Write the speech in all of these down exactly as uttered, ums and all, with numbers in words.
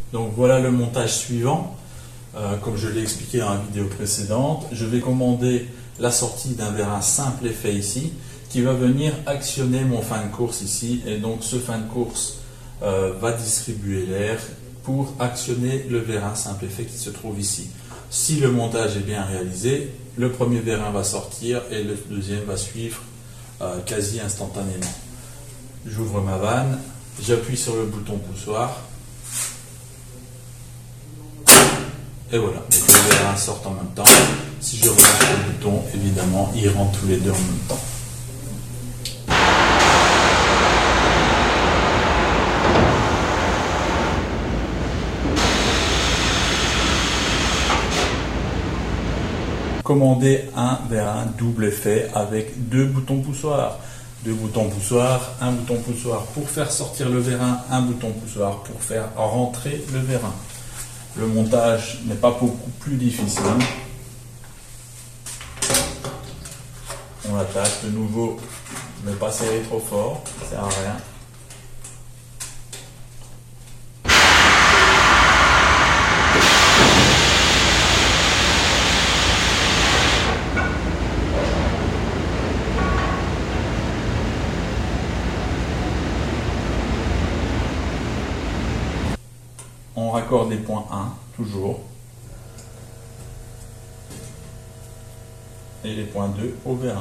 Donc voilà le montage suivant. Euh, comme je l'ai expliqué dans la vidéo précédente, je vais commander la sortie d'un vérin simple effet ici qui va venir actionner mon fin de course ici, et donc ce fin de course euh, va distribuer l'air pour actionner le vérin simple effet qui se trouve ici. Si le montage est bien réalisé, le premier vérin va sortir et le deuxième va suivre euh, quasi instantanément. J'ouvre ma vanne, j'appuie sur le bouton poussoir et voilà, les deux vérins sortent en même temps. Si je relâche le bouton, évidemment, ils rentrent tous les deux en même temps. Commander un vérin double effet avec deux boutons poussoirs. Deux boutons poussoirs, un bouton poussoir pour faire sortir le vérin, un bouton poussoir pour faire rentrer le vérin. Le montage n'est pas beaucoup plus difficile. On attache de nouveau, ne pas serrer trop fort, ça sert à rien. On raccorde les points un, toujours, et les points deux au vérin.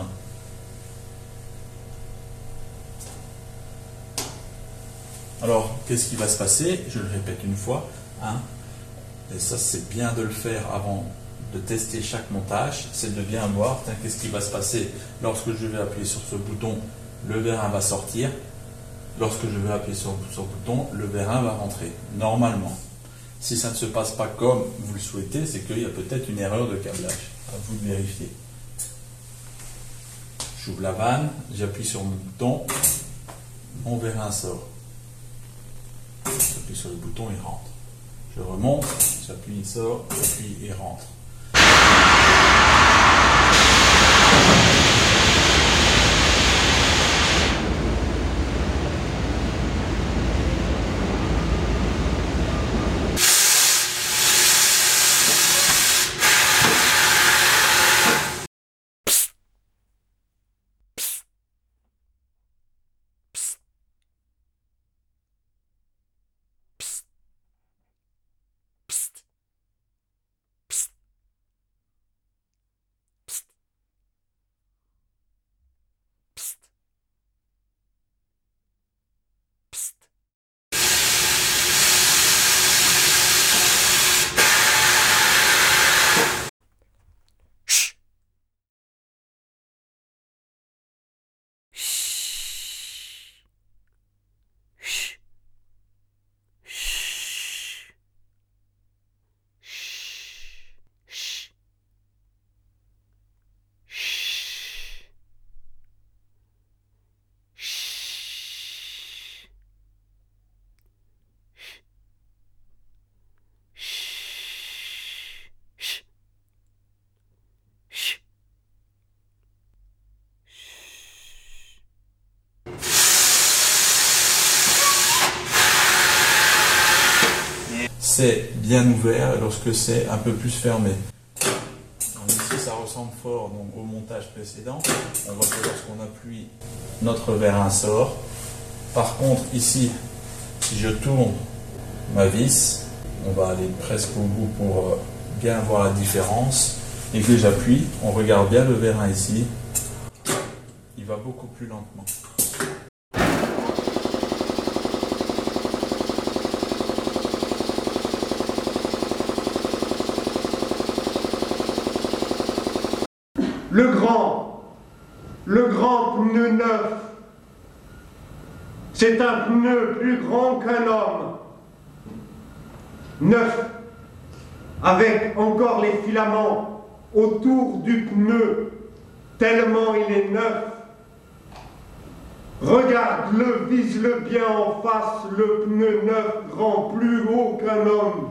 Alors, qu'est-ce qui va se passer? Je le répète une fois, hein, et ça c'est bien de le faire avant de tester chaque montage, c'est de bien voir qu'est-ce qui va se passer lorsque je vais appuyer sur ce bouton, le vérin va sortir. Lorsque je vais appuyer sur ce bouton, le vérin va rentrer, normalement. Si ça ne se passe pas comme vous le souhaitez, c'est qu'il y a peut-être une erreur de câblage. À vous de vérifier. J'ouvre la vanne, j'appuie sur mon bouton, mon vérin sort. J'appuie sur le bouton, il rentre. Je remonte, j'appuie, il sort, j'appuie, il rentre. C'est bien ouvert lorsque c'est un peu plus fermé. Donc ici ça ressemble fort donc, au montage précédent. On voit que lorsqu'on appuie, notre vérin sort. Par contre ici, si je tourne ma vis, on va aller presque au bout pour bien voir la différence. Et que j'appuie, on regarde bien le vérin ici, il va beaucoup plus lentement. Le grand, le grand pneu neuf, c'est un pneu plus grand qu'un homme. Neuf, avec encore les filaments autour du pneu, tellement il est neuf. Regarde-le, vise-le bien en face, le pneu neuf, grand, plus haut qu'un homme.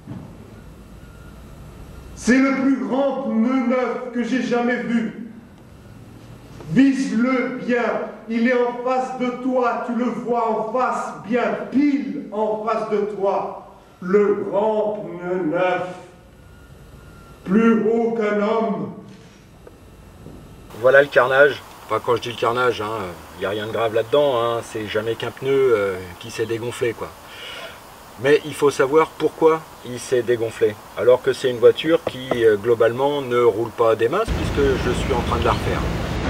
C'est le plus grand pneu neuf que j'ai jamais vu. Vise-le bien, il est en face de toi, tu le vois en face, bien pile en face de toi. le grand pneu neuf, plus haut qu'un homme. Voilà le carnage. Enfin, quand je dis le carnage, il n'y a rien de grave là-dedans, hein, c'est jamais qu'un pneu euh, qui s'est dégonflé, quoi. Mais il faut savoir pourquoi il s'est dégonflé, alors que c'est une voiture qui, euh, globalement, ne roule pas des masses, puisque je suis en train de la refaire.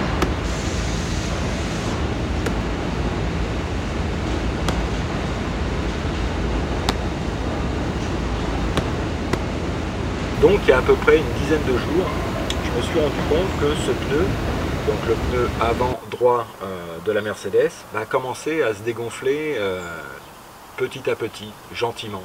Donc, il y a à peu près une dizaine de jours, je me suis rendu compte que ce pneu, donc le pneu avant droit euh, de la Mercedes, va commencer à se dégonfler euh, petit à petit, gentiment.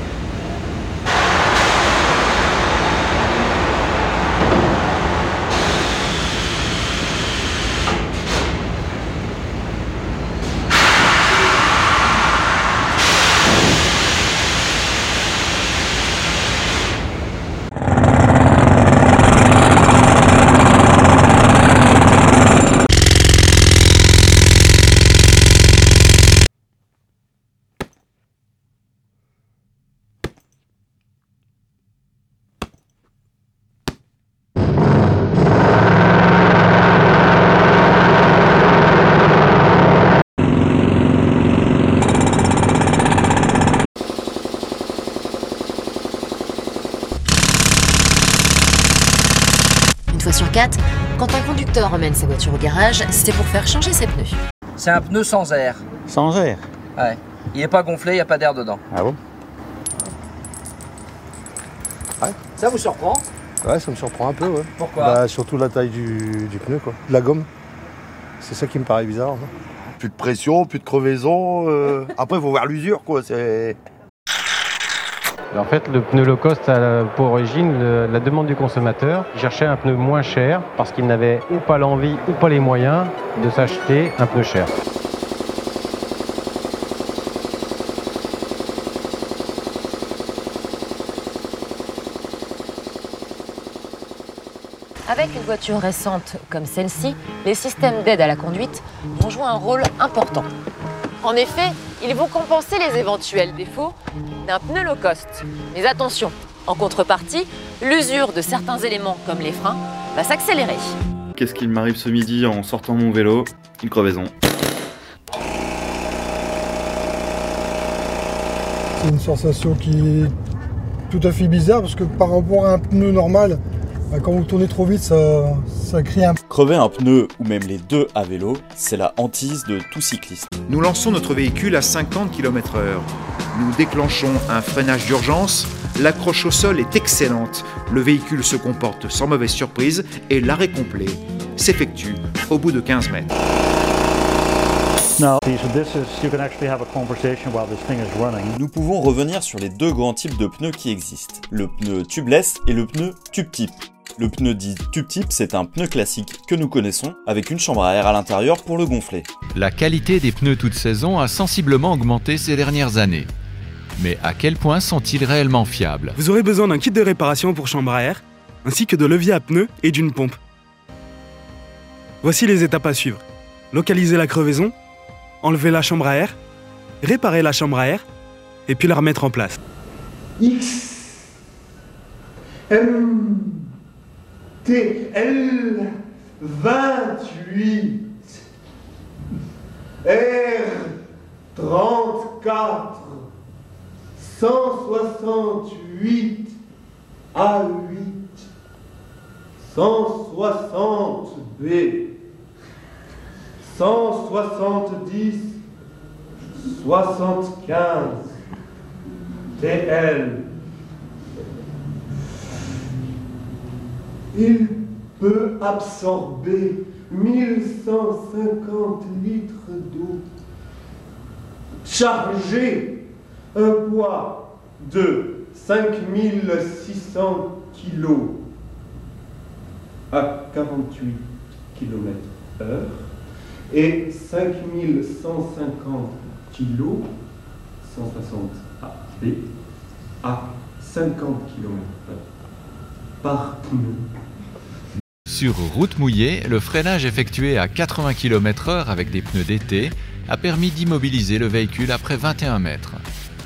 Une fois sur quatre, quand un conducteur emmène sa voiture au garage, c'est pour faire changer ses pneus. C'est un pneu sans air. Sans air? Ouais. Il n'est pas gonflé, il n'y a pas d'air dedans. Ah bon? Ouais. Ça vous surprend? Ouais, ça me surprend un peu, ouais. Pourquoi? Bah, surtout la taille du, du pneu, quoi. De la gomme. C'est ça qui me paraît bizarre. Hein. Plus de pression, plus de crevaison. Euh... Après, il faut voir l'usure, quoi. C'est... En fait, le pneu low cost a pour origine le, la demande du consommateur. Il cherchait un pneu moins cher parce qu'il n'avait ou pas l'envie ou pas les moyens de s'acheter un pneu cher. Avec une voiture récente comme celle-ci, les systèmes d'aide à la conduite vont jouer un rôle important. En effet, ils vont compenser les éventuels défauts d'un pneu low cost. Mais attention, en contrepartie, l'usure de certains éléments comme les freins va s'accélérer. Qu'est-ce qu'il m'arrive ce midi en sortant mon vélo? Une crevaison. C'est une sensation qui est tout à fait bizarre parce que par rapport à un pneu normal, quand vous tournez trop vite, ça, ça crée un... Crever un pneu ou même les deux à vélo, c'est la hantise de tout cycliste. Nous lançons notre véhicule à cinquante kilomètres heure. Nous déclenchons un freinage d'urgence. L'accroche au sol est excellente. Le véhicule se comporte sans mauvaise surprise et l'arrêt complet s'effectue au bout de quinze mètres. Nous pouvons revenir sur les deux grands types de pneus qui existent, le pneu tubeless et le pneu tube-type. Le pneu dit tube-type, c'est un pneu classique que nous connaissons, avec une chambre à air à l'intérieur pour le gonfler. La qualité des pneus toute saison a sensiblement augmenté ces dernières années. Mais à quel point sont-ils réellement fiables? Vous aurez besoin d'un kit de réparation pour chambre à air, ainsi que de levier à pneus et d'une pompe. Voici les étapes à suivre. Localiser la crevaison, enlever la chambre à air, réparer la chambre à air, et puis la remettre en place. X, M, T, L, vingt-huit, R, trente-quatre, cent soixante-huit, A huit, cent soixante B, cent soixante-dix, soixante-quinze, T L. Il peut absorber mille cent cinquante litres d'eau. Charger un poids de cinq mille six cents kilos à quarante-huit kilomètres heure et cinq mille cent cinquante kilos, cent soixante A B, à cinquante kilomètres heure par pneu. Sur route mouillée, le freinage effectué à quatre-vingts kilomètres heure avec des pneus d'été a permis d'immobiliser le véhicule après vingt et un mètres.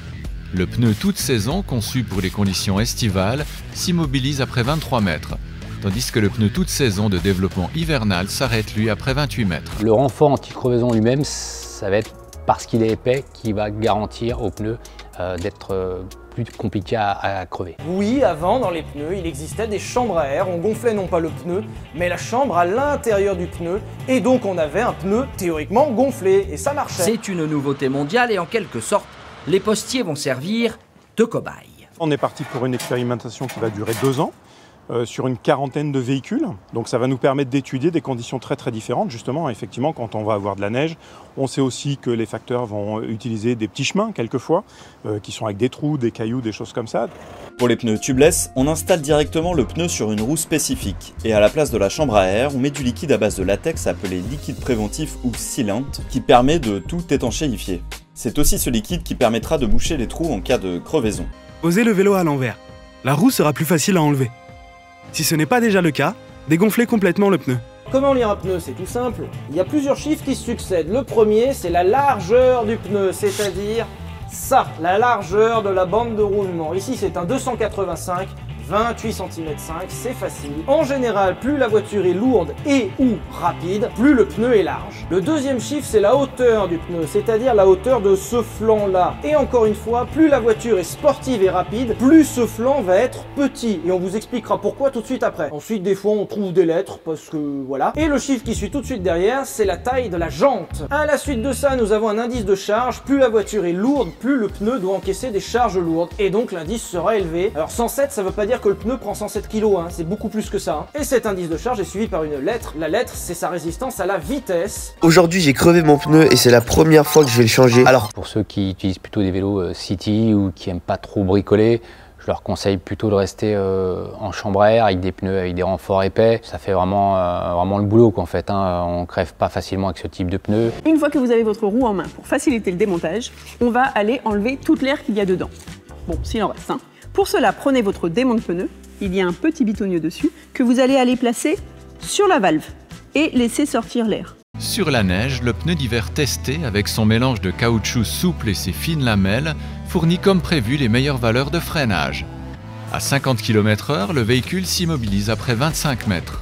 Le pneu toute saison, conçu pour les conditions estivales, s'immobilise après vingt-trois mètres, tandis que le pneu toute saison de développement hivernal s'arrête lui après vingt-huit mètres. Le renfort anti-crevaison lui-même, ça va être parce qu'il est épais qui va garantir au pneu euh, d'être euh, plus compliqué à, à crever. Oui, avant, dans les pneus, il existait des chambres à air. On gonflait non pas le pneu, mais la chambre à l'intérieur du pneu. Et donc on avait un pneu théoriquement gonflé, et ça marchait. C'est une nouveauté mondiale et en quelque sorte, les postiers vont servir de cobayes. On est parti pour une expérimentation qui va durer deux ans. Euh, sur une quarantaine de véhicules. Donc ça va nous permettre d'étudier des conditions très très différentes. Justement, effectivement, quand on va avoir de la neige, on sait aussi que les facteurs vont utiliser des petits chemins, quelquefois, euh, qui sont avec des trous, des cailloux, des choses comme ça. Pour les pneus tubeless, on installe directement le pneu sur une roue spécifique. Et à la place de la chambre à air, on met du liquide à base de latex appelé liquide préventif ou sealant, qui permet de tout étanchéifier. C'est aussi ce liquide qui permettra de boucher les trous en cas de crevaison. Posez le vélo à l'envers. La roue sera plus facile à enlever. Si ce n'est pas déjà le cas, dégonflez complètement le pneu. Comment lire un pneu? C'est tout simple. Il y a plusieurs chiffres qui se succèdent. Le premier, c'est la largeur du pneu, c'est-à-dire ça, la largeur de la bande de roulement. Ici, c'est un deux cent quatre-vingt-cinq, vingt-huit centimètres cinq, c'est facile. En général, plus la voiture est lourde et ou rapide, plus le pneu est large. Le deuxième chiffre, c'est la hauteur du pneu, c'est-à-dire la hauteur de ce flanc-là. Et encore une fois, plus la voiture est sportive et rapide, plus ce flanc va être petit. Et on vous expliquera pourquoi tout de suite après. Ensuite, des fois, on trouve des lettres, parce que voilà. Et le chiffre qui suit tout de suite derrière, c'est la taille de la jante. À la suite de ça, nous avons un indice de charge. Plus la voiture est lourde, plus le pneu doit encaisser des charges lourdes. Et donc, l'indice sera élevé. Alors, cent sept, ça veut pas dire que le pneu prend cent sept kilos, hein, c'est beaucoup plus que ça. Hein. Et cet indice de charge est suivi par une lettre. La lettre, c'est sa résistance à la vitesse. Aujourd'hui, j'ai crevé mon pneu et c'est la première fois que je vais le changer. Alors, pour ceux qui utilisent plutôt des vélos euh, city ou qui aiment pas trop bricoler, je leur conseille plutôt de rester euh, en chambre à air avec des pneus avec des renforts épais. Ça fait vraiment, euh, vraiment le boulot qu'en fait. Hein. On crève pas facilement avec ce type de pneus. Une fois que vous avez votre roue en main pour faciliter le démontage, on va aller enlever toute l'air qu'il y a dedans. Bon, s'il en reste. Hein. Pour cela, prenez votre démon de pneu. Il y a un petit bitonnier dessus que vous allez aller placer sur la valve et laisser sortir l'air. Sur la neige, le pneu d'hiver testé avec son mélange de caoutchouc souple et ses fines lamelles fournit comme prévu les meilleures valeurs de freinage. À cinquante kilomètres heure, le véhicule s'immobilise après vingt-cinq mètres.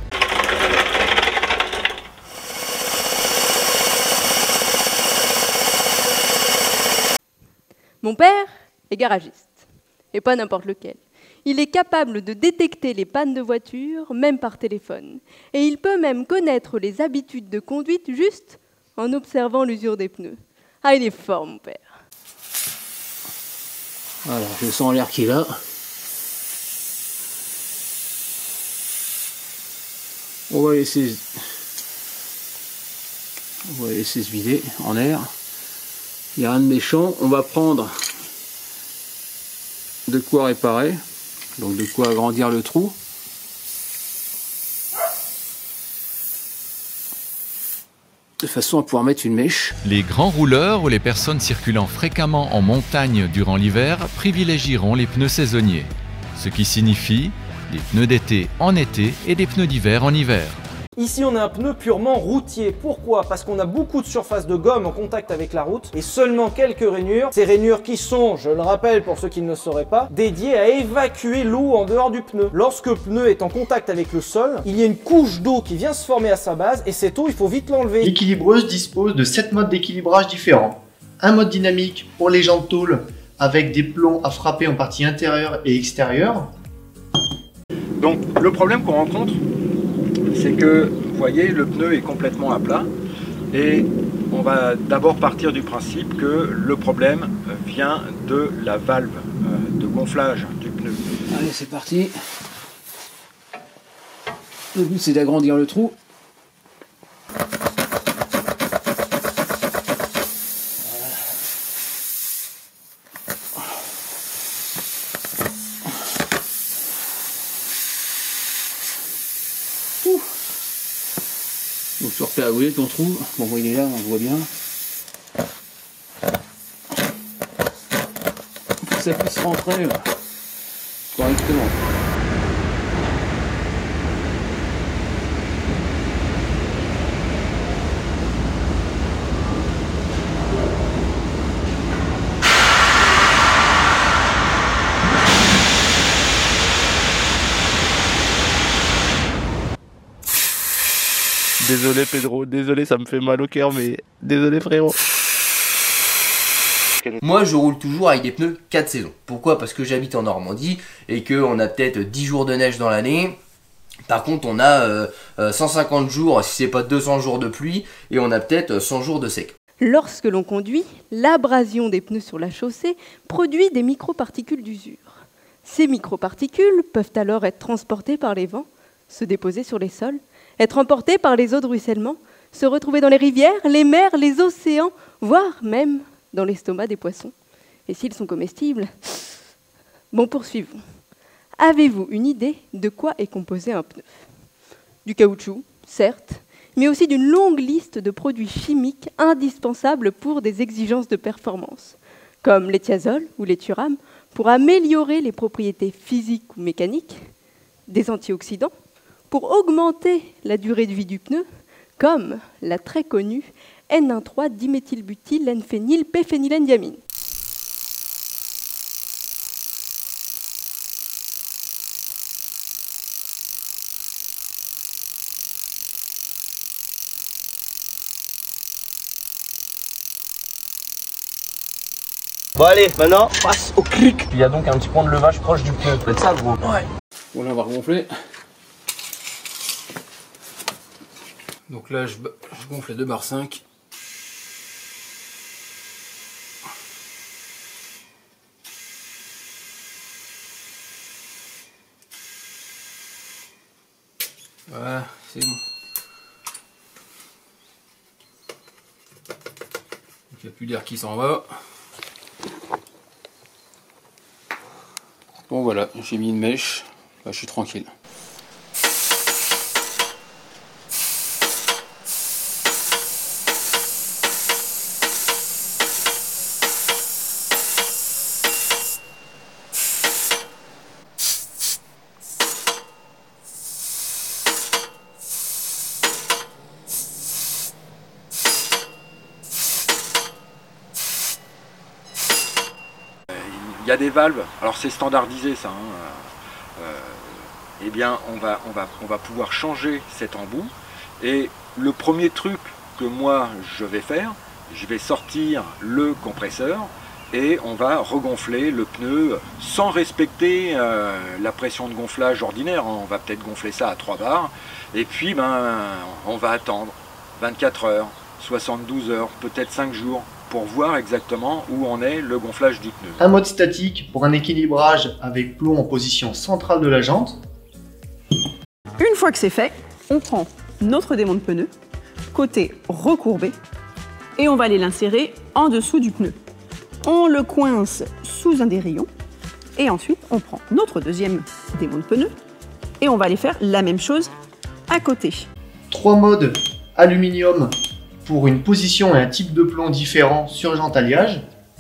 Mon père est garagiste, et pas n'importe lequel. Il est capable de détecter les pannes de voiture, même par téléphone. Et il peut même connaître les habitudes de conduite juste en observant l'usure des pneus. Ah, il est fort, mon père. Voilà, je sens l'air qu'il a. On va laisser... On va laisser se vider en air. Il n'y a rien de méchant. On va prendre de quoi réparer. Donc de quoi agrandir le trou. De façon à pouvoir mettre une mèche. Les grands rouleurs ou les personnes circulant fréquemment en montagne durant l'hiver privilégieront les pneus saisonniers. Ce qui signifie des pneus d'été en été et des pneus d'hiver en hiver. Ici, on a un pneu purement routier. Pourquoi? Parce qu'on a beaucoup de surface de gomme en contact avec la route et seulement quelques rainures. Ces rainures qui sont, je le rappelle pour ceux qui ne le sauraient pas, dédiées à évacuer l'eau en dehors du pneu. Lorsque le pneu est en contact avec le sol, il y a une couche d'eau qui vient se former à sa base et cette eau, il faut vite l'enlever. L'équilibreuse dispose de sept modes d'équilibrage différents. Un mode dynamique pour les jantes tôles avec des plombs à frapper en partie intérieure et extérieure. Donc le problème qu'on rencontre, c'est que, vous voyez, le pneu est complètement à plat et on va d'abord partir du principe que le problème vient de la valve de gonflage du pneu. Allez, c'est parti. Le but, c'est d'agrandir le trou. Donc tu repères, vous voyez ton trou, bon il est là, on le voit bien. Pour que ça puisse rentrer là, correctement. Désolé Pedro, désolé, ça me fait mal au cœur, mais désolé frérot. Moi je roule toujours avec des pneus quatre saisons. Pourquoi? Parce que j'habite en Normandie et qu'on a peut-être dix jours de neige dans l'année. Par contre on a euh, euh, cent cinquante jours, si c'est pas deux cents jours de pluie, et on a peut-être cent jours de sec. Lorsque l'on conduit, l'abrasion des pneus sur la chaussée produit des microparticules d'usure. Ces microparticules peuvent alors être transportées par les vents, se déposer sur les sols, être emportées par les eaux de ruissellement, se retrouver dans les rivières, les mers, les océans, voire même dans l'estomac des poissons. Et s'ils sont comestibles? Bon, poursuivons. Avez-vous une idée de quoi est composé un pneu? Du caoutchouc, certes, mais aussi d'une longue liste de produits chimiques indispensables pour des exigences de performance, comme l'éthiazole ou l'éthurame, pour améliorer les propriétés physiques ou mécaniques, des antioxydants, pour augmenter la durée de vie du pneu, comme la très connue N un trois diméthylbutyl N phényl P phénylendiamine. Bon allez, maintenant, passe au clic. Il y a donc un petit point de levage proche du pneu. Faites ça gros. Ouais. Bon là on va regonfler. Donc là je, je gonfle les deux barres cinq. Voilà, c'est bon. Il n'y a plus d'air qui s'en va. Bon voilà, j'ai mis une mèche, là, je suis tranquille. Il y a des valves, alors c'est standardisé ça, hein. euh, eh bien on va, on, va, on va pouvoir changer cet embout, et le premier truc que moi je vais faire, je vais sortir le compresseur et on va regonfler le pneu sans respecter euh, la pression de gonflage ordinaire. On va peut-être gonfler ça à trois bars, et puis ben, on va attendre vingt-quatre heures, soixante-douze heures, peut-être cinq jours, pour voir exactement où en est le gonflage du pneu. Un mode statique pour un équilibrage avec plomb en position centrale de la jante. Une fois que c'est fait, on prend notre démon de pneu, côté recourbé, et on va aller l'insérer en dessous du pneu. On le coince sous un des rayons, et ensuite on prend notre deuxième démon de pneu, et on va aller faire la même chose à côté. Trois modes aluminium pour une position et un type de plomb différent sur jante alliage.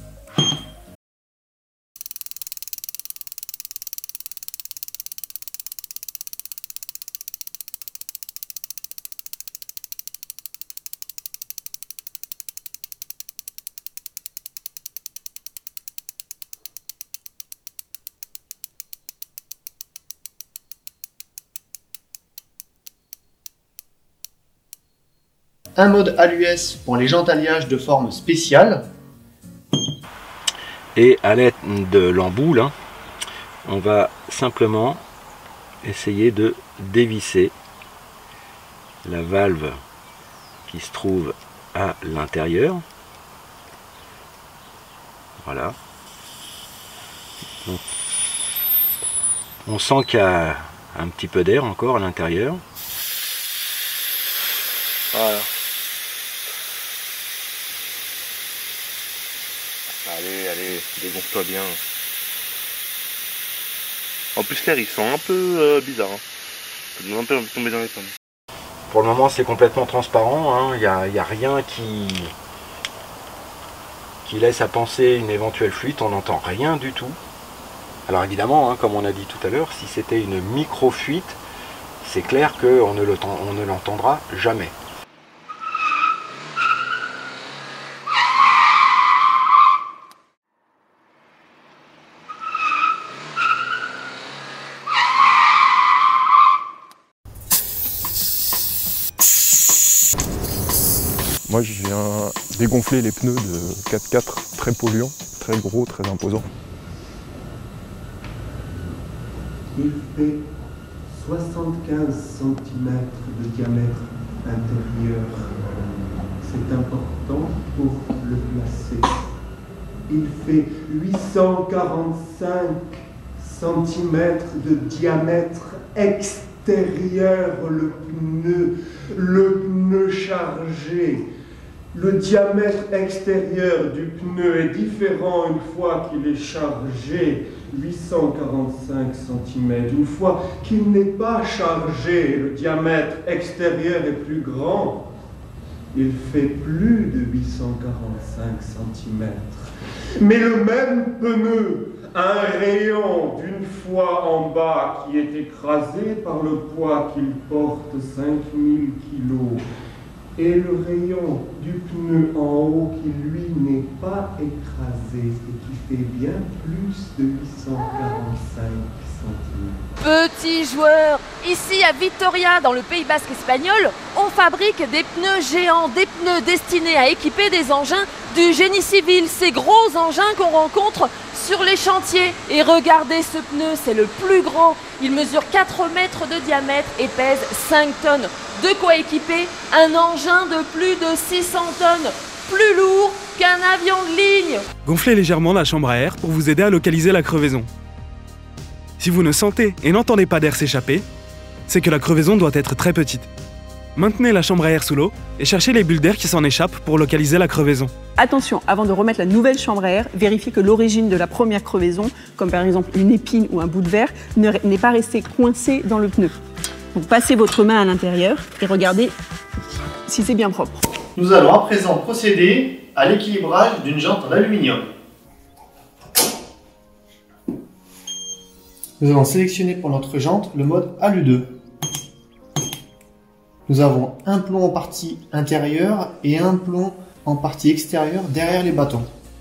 Un mode A L U S pour les jantes alliage de forme spéciale. Et à l'aide de l'embout, là, on va simplement essayer de dévisser la valve qui se trouve à l'intérieur. Voilà. Donc, on sent qu'il y a un petit peu d'air encore à l'intérieur. Voilà. Allez, allez, dégonfle-toi bien. En plus l'air il sent un peu euh, bizarre. Hein. Ça donne un peu envie de tomber dans les pommes. Pour le moment c'est complètement transparent, il hein. n'y a, a rien qui, qui laisse à penser une éventuelle fuite, on n'entend rien du tout. Alors évidemment, hein, comme on a dit tout à l'heure, si c'était une micro-fuite, c'est clair qu'on ne l'entendra jamais. Moi je viens dégonfler les pneus de quatre quatre très polluants, très gros, très imposants. Il fait soixante-quinze centimètres de diamètre intérieur. C'est important pour le placer. Il fait huit cent quarante-cinq centimètres de diamètre extérieur, le pneu, le pneu chargé. Le diamètre extérieur du pneu est différent une fois qu'il est chargé, huit cent quarante-cinq centimètres. Une fois qu'il n'est pas chargé, le diamètre extérieur est plus grand. Il fait plus de huit cent quarante-cinq centimètres. Mais le même pneu a un rayon d'une fois en bas qui est écrasé par le poids qu'il porte, cinq mille kilos. Et le rayon du pneu en haut qui, lui, n'est pas écrasé et qui fait bien plus de huit cent quarante-cinq centimètres. Petit joueur, ici à Vitoria, dans le Pays Basque espagnol, on fabrique des pneus géants, des pneus destinés à équiper des engins du génie civil, ces gros engins qu'on rencontre sur les chantiers. Et regardez ce pneu, c'est le plus grand. Il mesure quatre mètres de diamètre et pèse cinq tonnes. De quoi équiper un engin de plus de six cents tonnes, plus lourd qu'un avion de ligne. Gonflez légèrement la chambre à air pour vous aider à localiser la crevaison. Si vous ne sentez et n'entendez pas d'air s'échapper, c'est que la crevaison doit être très petite. Maintenez la chambre à air sous l'eau et cherchez les bulles d'air qui s'en échappent pour localiser la crevaison. Attention, avant de remettre la nouvelle chambre à air, vérifiez que l'origine de la première crevaison, comme par exemple une épine ou un bout de verre, n'est pas resté coincé dans le pneu. Donc passez votre main à l'intérieur et regardez si c'est bien propre. Nous allons à présent procéder à l'équilibrage d'une jante en aluminium. Nous allons sélectionner pour notre jante le mode Alu deux. Nous avons un plomb en partie intérieure et un plomb en partie extérieure derrière les bâtons.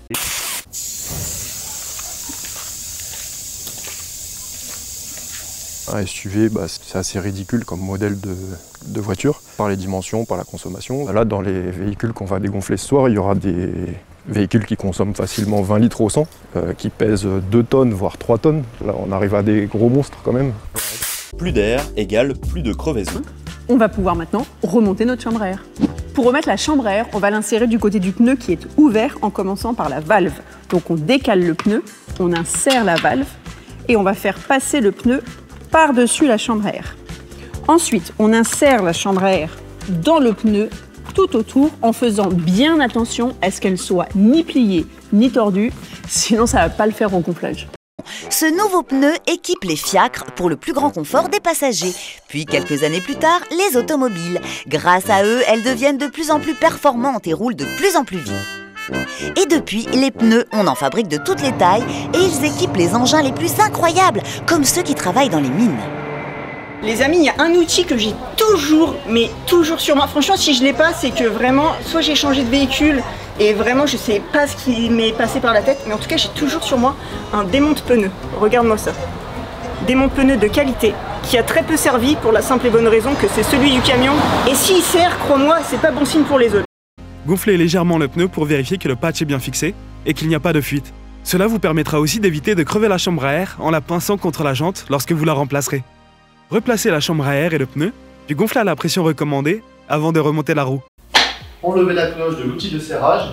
Un S U V, bah, c'est assez ridicule comme modèle de, de voiture, par les dimensions, par la consommation. Là, dans les véhicules qu'on va dégonfler ce soir, il y aura des véhicules qui consomment facilement vingt litres au cent, euh, qui pèsent deux tonnes, voire trois tonnes. Là, on arrive à des gros monstres quand même. Plus d'air égale plus de crevaison. On va pouvoir maintenant remonter notre chambre à air. Pour remettre la chambre à air, on va l'insérer du côté du pneu qui est ouvert en commençant par la valve. Donc on décale le pneu, on insère la valve et on va faire passer le pneu par-dessus la chambre à air. Ensuite, on insère la chambre à air dans le pneu tout autour en faisant bien attention à ce qu'elle soit ni pliée ni tordue, sinon ça ne va pas le faire au gonflage. Ce nouveau pneu équipe les fiacres pour le plus grand confort des passagers. Puis quelques années plus tard, les automobiles. Grâce à eux, elles deviennent de plus en plus performantes et roulent de plus en plus vite. Et depuis, les pneus, on en fabrique de toutes les tailles et ils équipent les engins les plus incroyables, comme ceux qui travaillent dans les mines. Les amis, il y a un outil que j'ai toujours, mais toujours sur moi. Franchement, si je l'ai pas, c'est que vraiment, soit j'ai changé de véhicule et vraiment je sais pas ce qui m'est passé par la tête, mais en tout cas j'ai toujours sur moi un démonte-pneus. Regarde-moi ça. Démonte-pneus de qualité qui a très peu servi pour la simple et bonne raison que c'est celui du camion. Et s'il sert, crois-moi, c'est pas bon signe pour les autres. Gonflez légèrement le pneu pour vérifier que le patch est bien fixé et qu'il n'y a pas de fuite. Cela vous permettra aussi d'éviter de crever la chambre à air en la pinçant contre la jante lorsque vous la remplacerez. Replacez la chambre à air et le pneu, puis gonflez à la pression recommandée avant de remonter la roue. Enlevez la cloche de l'outil de serrage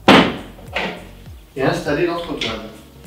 et installez l'entreplaque.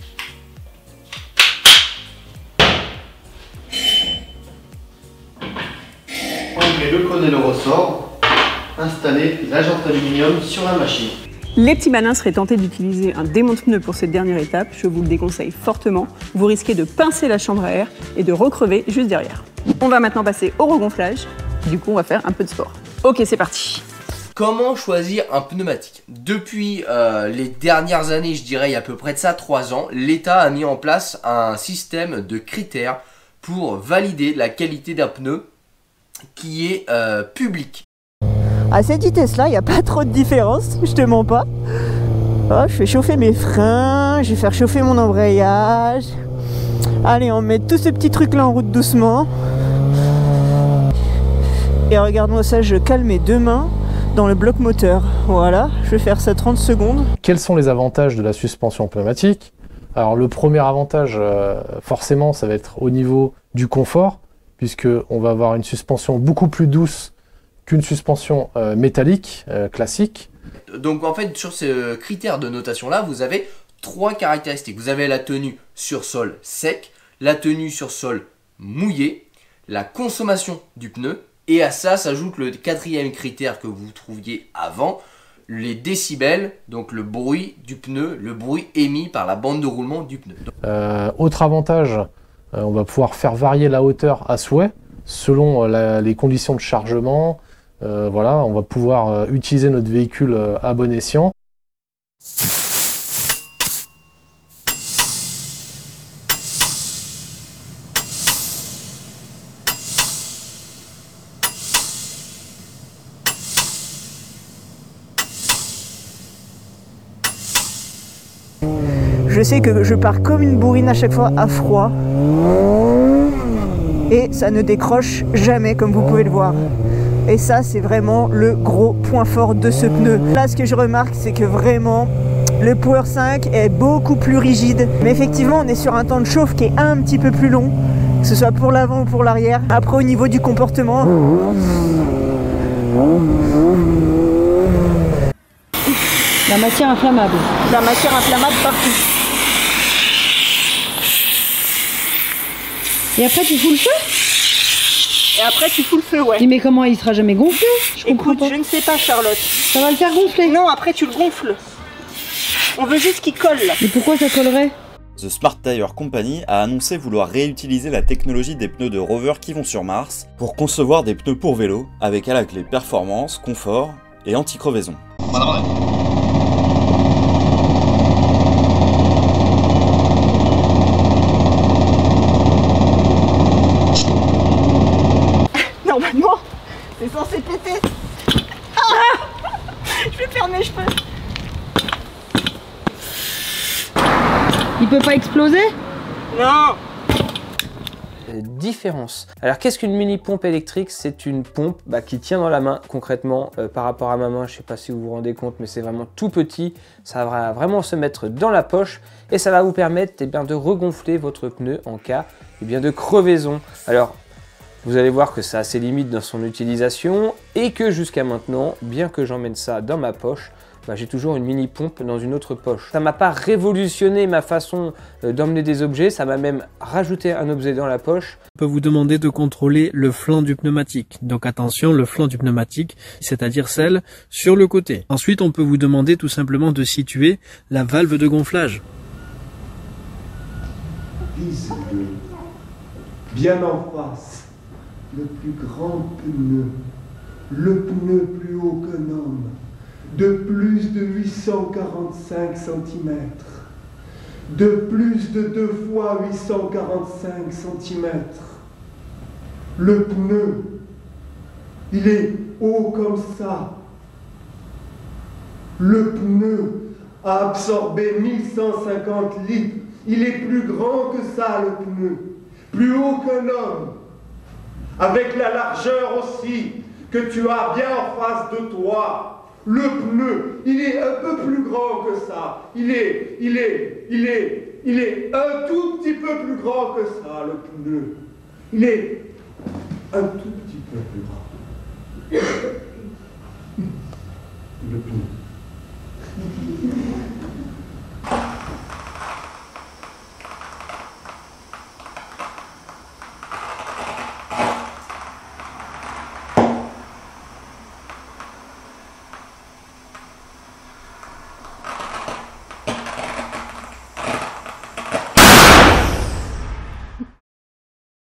Enlevez le cône et le ressort, installez la jante aluminium sur la machine. Les petits malins seraient tentés d'utiliser un démonte-pneu pour cette dernière étape, je vous le déconseille fortement. Vous risquez de pincer la chambre à air et de recrever juste derrière. On va maintenant passer au regonflage, du coup on va faire un peu de sport. Ok, c'est parti. Comment choisir un pneumatique? Depuis euh, les dernières années, je dirais il y a à peu près de ça trois ans, l'État a mis en place un système de critères pour valider la qualité d'un pneu qui est euh, public. À cette vitesse-là, il n'y a pas trop de différence, je te mens pas. Oh, je fais chauffer mes freins, je vais faire chauffer mon embrayage. Allez, on met tous ces petits trucs-là en route doucement. Et regarde-moi ça, je cale mes deux mains dans le bloc moteur. Voilà, je vais faire ça trente secondes. Quels sont les avantages de la suspension pneumatique? Alors le premier avantage, euh, forcément, ça va être au niveau du confort, puisqu'on va avoir une suspension beaucoup plus douce qu'une suspension euh, métallique euh, classique. Donc en fait, sur ce critère de notation-là, vous avez trois caractéristiques. Vous avez la tenue sur sol sec, la tenue sur sol mouillé, la consommation du pneu, et à ça s'ajoute le quatrième critère que vous trouviez avant, les décibels, donc le bruit du pneu, le bruit émis par la bande de roulement du pneu. Euh, autre avantage, euh, on va pouvoir faire varier la hauteur à souhait, selon euh, la, les conditions de chargement. Euh, voilà, on va pouvoir euh, utiliser notre véhicule euh, à bon escient. Je sais que je pars comme une bourrine à chaque fois à froid. Et ça ne décroche jamais, comme vous pouvez le voir. Et ça, c'est vraiment le gros point fort de ce pneu. Là, ce que je remarque, c'est que vraiment, le Power cinq est beaucoup plus rigide. Mais effectivement, on est sur un temps de chauffe qui est un petit peu plus long, que ce soit pour l'avant ou pour l'arrière. Après, au niveau du comportement... La matière inflammable. La matière inflammable partout. Et après tu fous le feu? Et après tu fous le feu, ouais. Mais comment il sera jamais gonflé? Je comprends Écoute, pas. je ne sais pas, Charlotte. Ça va le faire gonfler? Non, après tu le gonfles. On veut juste qu'il colle. Mais pourquoi ça collerait? The Smart Tire Company a annoncé vouloir réutiliser la technologie des pneus de Rover qui vont sur Mars pour concevoir des pneus pour vélo avec à la clé performance, confort et anti-crevaison. Normalement, c'est censé péter. Ah, je vais perdre mes cheveux. Il peut pas exploser? Non. Différence. Alors qu'est-ce qu'une mini pompe électrique? C'est une pompe bah, qui tient dans la main concrètement euh, par rapport à ma main. Je sais pas si vous vous rendez compte, mais c'est vraiment tout petit. Ça va vraiment se mettre dans la poche et ça va vous permettre eh bien, de regonfler votre pneu en cas eh bien, de crevaison. Alors vous allez voir que ça a ses limites dans son utilisation et que jusqu'à maintenant, bien que j'emmène ça dans ma poche, bah, j'ai toujours une mini pompe dans une autre poche. Ça m'a pas révolutionné ma façon euh, d'emmener des objets, ça m'a même rajouté un objet dans la poche. On peut vous demander de contrôler le flanc du pneumatique. Donc attention, le flanc du pneumatique, c'est-à-dire celle sur le côté. Ensuite, on peut vous demander tout simplement de situer la valve de gonflage. Vise-le, bien en face, le plus grand pneu, le pneu plus haut qu'un homme, de plus de huit cent quarante-cinq centimètres, de plus de deux fois huit cent quarante-cinq centimètres. Le pneu, il est haut comme ça. Le pneu a absorbé mille cent cinquante litres. Il est plus grand que ça, le pneu, plus haut qu'un homme, avec la largeur aussi que tu as bien en face de toi. Le pneu, il est un peu plus grand que ça. Il est, il est, il est, il est un tout petit peu plus grand que ça, le pneu. Il est un tout petit peu plus grand. Le pneu.